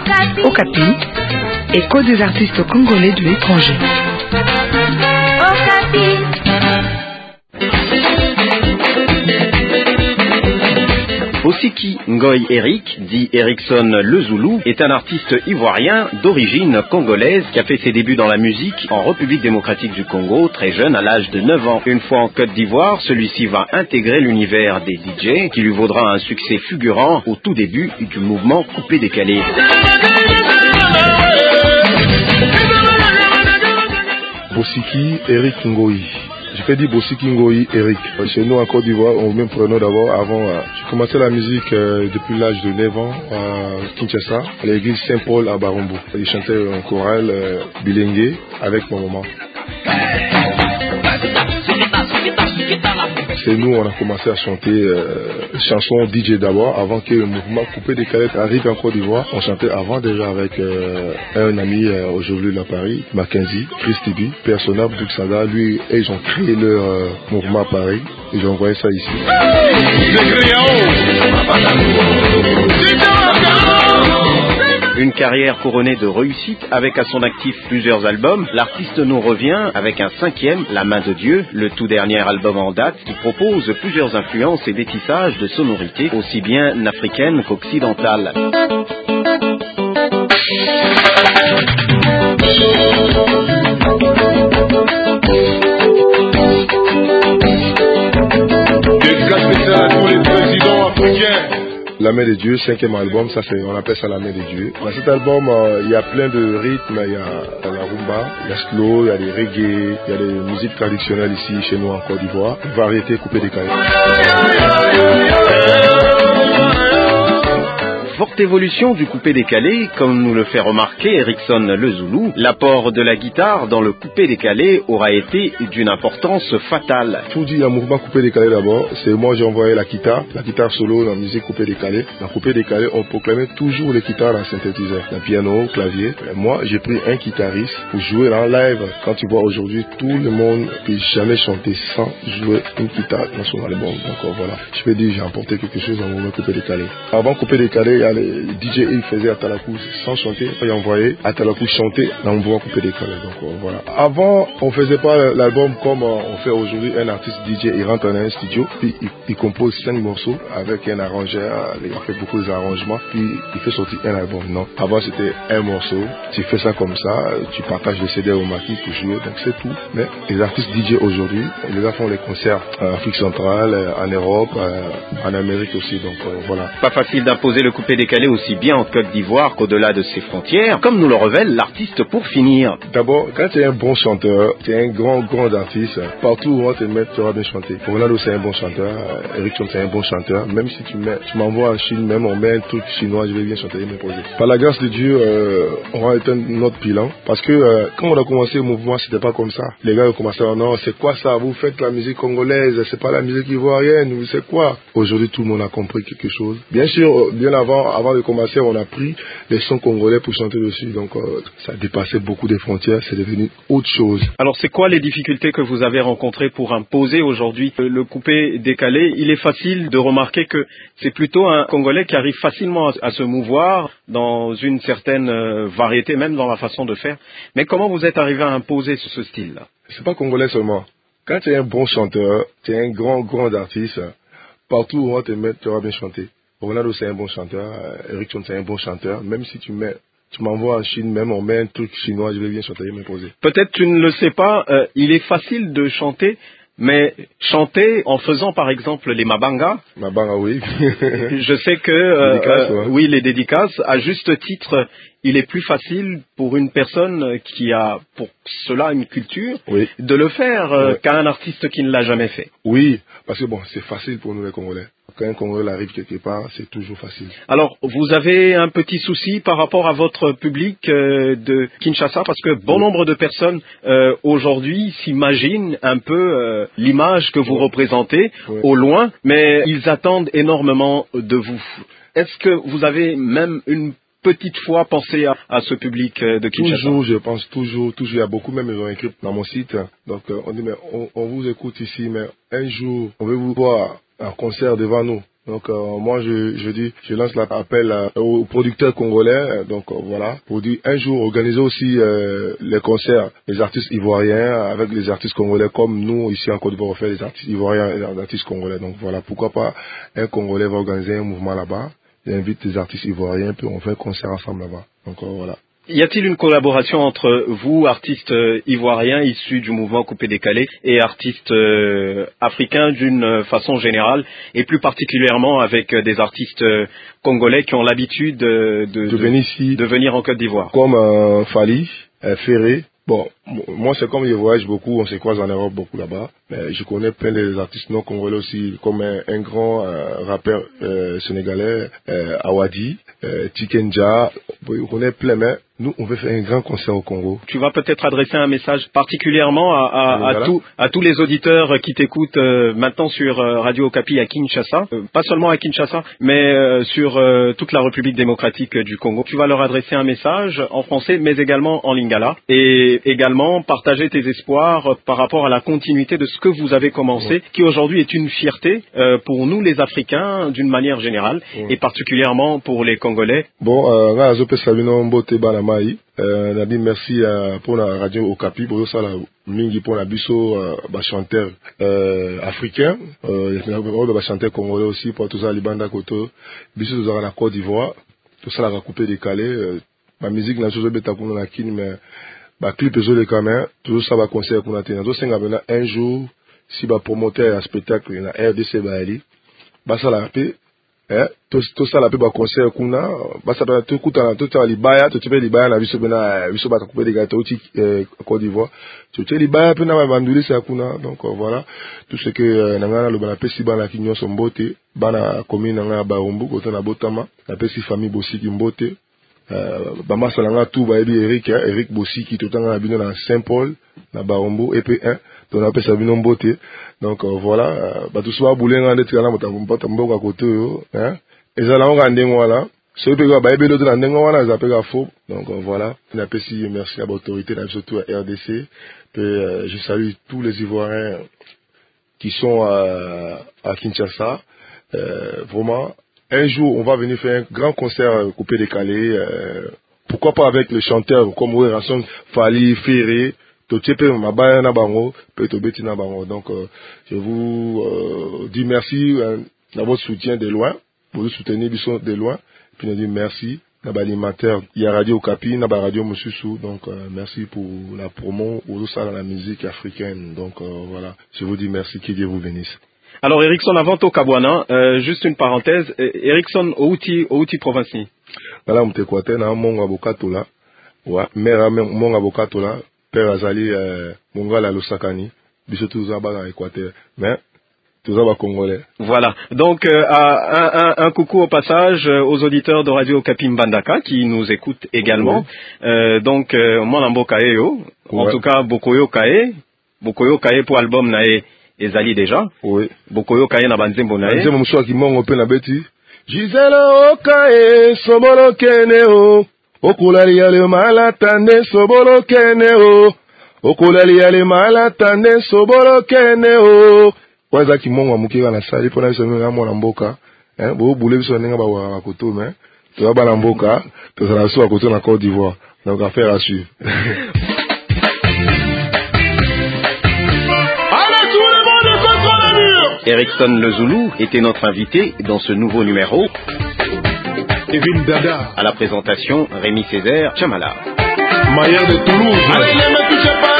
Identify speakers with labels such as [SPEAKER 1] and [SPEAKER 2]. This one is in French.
[SPEAKER 1] Okapi, écho des artistes congolais de l'étranger.
[SPEAKER 2] Bosiki Ngoy Eric, dit Erickson Le Zoulou, est un artiste ivoirien d'origine congolaise qui a fait ses débuts dans la musique en République démocratique du Congo, très jeune, à l'âge de 9 ans. Une fois en Côte d'Ivoire, celui-ci va intégrer l'univers des DJ, qui lui vaudra un succès fulgurant au tout début du mouvement coupé-décalé.
[SPEAKER 3] Bosiki Eric Ngoy. Je peux dire Bosiki Ngoy Eric. Chez nous en Côte d'Ivoire, on même prénom d'abord. Avant, j'ai commencé la musique depuis l'âge de 9 ans à Kinshasa, à l'église Saint-Paul à Barombo. Je chantais en chorale bilingue avec mon maman. C'est nous, on a commencé à chanter chansons DJ d'abord, avant que le mouvement coupé-décalé arrive en Côte d'Ivoire. On chantait avant déjà avec un ami aujourd'hui à Paris, Mackenzie, Chris Tibi, Persona, Buxada. Lui, et ils ont créé leur mouvement à Paris. Ils ont envoyé ça ici.
[SPEAKER 2] Une carrière couronnée de réussite avec à son actif plusieurs albums, l'artiste nous revient avec un 5e, La Main de Dieu, le tout dernier album en date qui propose plusieurs influences et détissages de sonorités aussi bien africaines qu'occidentales.
[SPEAKER 3] À tous les présidents africains. La Main de Dieu, 5e album, ça c'est, on appelle ça La Main de Dieu. Dans cet album, il y a plein de rythmes, il y a la rumba, il y a slow, il y a des reggae, il y a des musiques traditionnelles ici chez nous en Côte d'Ivoire, variété coupée décalée.
[SPEAKER 2] Forte évolution du coupé-décalé, comme nous le fait remarquer Erickson Le Zoulou, l'apport de la guitare dans le coupé-décalé aura été d'une importance fatale.
[SPEAKER 3] Tout dit un mouvement coupé-décalé d'abord, c'est moi j'ai envoyé la guitare solo, la musique coupé-décalé. Dans coupé-décalé, on proclamait toujours les guitares en synthétiseur, le piano, clavier. Et moi, j'ai pris un guitariste pour jouer en live. Quand tu vois aujourd'hui, tout le monde ne peut jamais chanter sans jouer une guitare dans son album. Donc voilà, je peux dire j'ai apporté quelque chose dans le mouvement coupé-décalé. Avant coupé-décalé, les DJ ils faisaient Atalakou sans chanter, ils envoyaient Atalakou chanter dans le mouvement coupé-décalé. Donc voilà. Avant, on faisait pas l'album comme on fait aujourd'hui. Un artiste DJ, il rentre dans un studio, puis il compose 5 morceaux avec un arrangeur, il fait beaucoup d'arrangements, puis il fait sortir un album. Non. Avant c'était un morceau, tu fais ça comme ça, tu partages le CD au maquis pour jouer, donc c'est tout. Mais les artistes DJ aujourd'hui, les gars font les concerts en Afrique centrale, en Europe, en Amérique aussi. Donc voilà.
[SPEAKER 2] Pas facile d'imposer le coupé-décalé aussi bien en Côte d'Ivoire qu'au-delà de ses frontières, comme nous le révèle l'artiste pour finir.
[SPEAKER 3] D'abord, quand tu es un bon chanteur, tu es un grand artiste, partout où on te met, tu auras bien chanté. Ronaldo c'est un bon chanteur, Erickson c'est un bon chanteur, même si tu m'envoies en Chine, même on met un truc chinois, je vais bien chanter et m'imposer. Par la grâce de Dieu, on va éteindre notre bilan, parce que quand on a commencé le mouvement, c'était pas comme ça. Les gars ont commencé à dire non, c'est quoi ça, vous faites la musique congolaise, c'est pas la musique ivoirienne, c'est quoi? Aujourd'hui, tout le monde a compris quelque chose. Bien sûr, bien avant de commencer, on a pris les sons congolais pour chanter dessus, donc ça a dépassé beaucoup de frontières, c'est devenu autre chose.
[SPEAKER 2] Alors c'est quoi les difficultés que vous avez rencontrées pour imposer aujourd'hui le coupé décalé? Il est facile de remarquer que c'est plutôt un Congolais qui arrive facilement à se mouvoir dans une certaine variété, même dans la façon de faire. Mais comment vous êtes arrivé à imposer ce style-là?
[SPEAKER 3] C'est pas congolais seulement. Quand tu es un bon chanteur, tu es un grand artiste, partout où on te met, tu auras bien chanté. Ronaldo c'est un bon chanteur, Erickson c'est un bon chanteur, même si tu m'envoies en Chine, même on met un truc chinois, je vais bien chanter et m'imposer.
[SPEAKER 2] Peut-être tu ne le sais pas, il est facile de chanter, mais chanter en faisant par exemple les mabanga.
[SPEAKER 3] Mabanga, oui.
[SPEAKER 2] Je sais que
[SPEAKER 3] ouais.
[SPEAKER 2] Les dédicaces, à juste titre, il est plus facile pour une personne qui a pour cela une culture de le faire qu'à un artiste qui ne l'a jamais fait.
[SPEAKER 3] Oui, parce que bon, c'est facile pour nous les Congolais. Quand un Congolais arrive quelque part, c'est toujours facile.
[SPEAKER 2] Alors, vous avez un petit souci par rapport à votre public de Kinshasa, parce que bon nombre de personnes aujourd'hui s'imaginent un peu l'image que vous représentez au loin, mais ils attendent énormément de vous. Est-ce que vous avez même une petite fois pensé à ce public de Kinshasa?
[SPEAKER 3] Toujours, je pense toujours. Il y a beaucoup, même ils ont écrit dans mon site. Donc, on dit, mais on vous écoute ici, mais un jour, on veut vous voir un concert devant nous. Donc moi je lance l'appel aux producteurs congolais, donc voilà, pour dire un jour organiser aussi les concerts des artistes ivoiriens avec les artistes congolais comme nous ici en Côte d'Ivoire on fait les artistes ivoiriens et les artistes congolais. Donc voilà, pourquoi pas un Congolais va organiser un mouvement là-bas, il invite les artistes ivoiriens puis on fait un concert ensemble là-bas. Donc voilà.
[SPEAKER 2] Y a-t-il une collaboration entre vous, artistes ivoiriens issus du mouvement Coupé-Décalé, et artistes africains d'une façon générale, et plus particulièrement avec des artistes congolais qui ont l'habitude de venir en Côte d'Ivoire?
[SPEAKER 3] Comme Fali, Ferré. Bon, moi c'est comme je voyage beaucoup, on se croise en Europe beaucoup là-bas, mais je connais plein d'artistes non congolais aussi, comme un grand rappeur sénégalais, Awadi, Tikenja, on connaît plein, mais nous on veut faire un grand concert au Congo.
[SPEAKER 2] Tu vas peut-être adresser un message particulièrement à tous les auditeurs qui t'écoutent maintenant sur Radio Okapi à Kinshasa, pas seulement à Kinshasa, mais sur toute la République démocratique du Congo. Tu vas leur adresser un message en français, mais également en lingala, et également partager tes espoirs par rapport à la continuité de ce que vous avez commencé, qui aujourd'hui est une fierté pour nous les Africains d'une manière générale, et particulièrement pour les Congolais.
[SPEAKER 3] Bon, Nabi, merci pour la radio Okapi, pour ça la mingi pour la biso chanteur africain, le chanteur congolais aussi pour tout ça libanda koto, biso dans la Côte d'Ivoire, tout ça la coupé décalé, ma musique na chose beta kuna na kini mais ba clip zo les caméras, tout ça va concert kuna tena. Donc c'est un jour si ba promoteur à spectacle na RDC Baali, ba ça la paix. Tout ça la pe ba concert kuna ba ça ba tout kuta tout ça libaya tout pe libaya na biso bena biso ba couper des gâteaux ti Côte d'Ivoire tout libaya pe na ba banduli ça kuna. Donc voilà tout ce que nangana lo bana pe si bana kinyo so mbote bana commune nga ba Umbu ko na Botama na pe si famille Bosiki mbote ba masalanga tout ba ebi Eric Bosiki tout nga bino na Saint-Paul na Barombo EP1 donc on appelle ça bino mbote. Donc voilà ba tout so ba bulenga ndeti kana mota mboka koto yo hein ezala nga ndengo wala so pe ba ebelo na ndengo wana za pe ga faux. Donc voilà on appelle si merci à l'autorité surtout à RDC. Je salue tous les Ivoiriens qui sont à Kinshasa. Vraiment un jour on va venir faire un grand concert coupé décalé, pourquoi pas avec les chanteurs comme Ouerasson, Fali, Ferré, Tochepe, Mabaya na bango, Petobeti na bango. Donc je vous dis merci de votre soutien de loin, pour nous soutenir de loin, puis je dis merci na l'alimentaire, il y a Radio Okapi, na Radio Mosusu, donc merci pour la promo ou ça dans la musique africaine. Donc voilà, je vous dis merci, que Dieu vous bénisse.
[SPEAKER 2] Alors Erickson avant to Kabwana, juste une parenthèse, Erickson outi province ni.
[SPEAKER 3] Voilà mtekwate na monga bokatola. Wa mère monga bokatola, père azali mongala losakani, biso tuza ba Équateur. Mais tuza ba congolais. Voilà.
[SPEAKER 2] Donc un coucou au passage aux auditeurs de Radio Okapi Mbandaka qui nous écoutent également. Donc mwana mboka eyo, en tout cas Bokoyo Kae pour album nae ezali déjà.
[SPEAKER 3] Oui.
[SPEAKER 2] Bokoyo Kaye na banzembo na ye.
[SPEAKER 3] Banzembo mswa kimongo pe na beti. Gisela okaye sobolo kene o. Okulali yale malatane sobolo kene o. Okulali yale malatane sobolo kene o. Waza kimongo mukira na sali pona biso nga mwana mboka. Bo bule biso nenga ba wa koto mais. To ba na mboka, to sala so koto na Côte d'Ivoire. Donc affaire à suivre.
[SPEAKER 2] Erickson Le Zoulou était notre invité dans ce nouveau numéro.
[SPEAKER 3] Kevin Dada.
[SPEAKER 2] À la présentation, Rémi Césaire Chamala.
[SPEAKER 3] Maillard de Toulouse.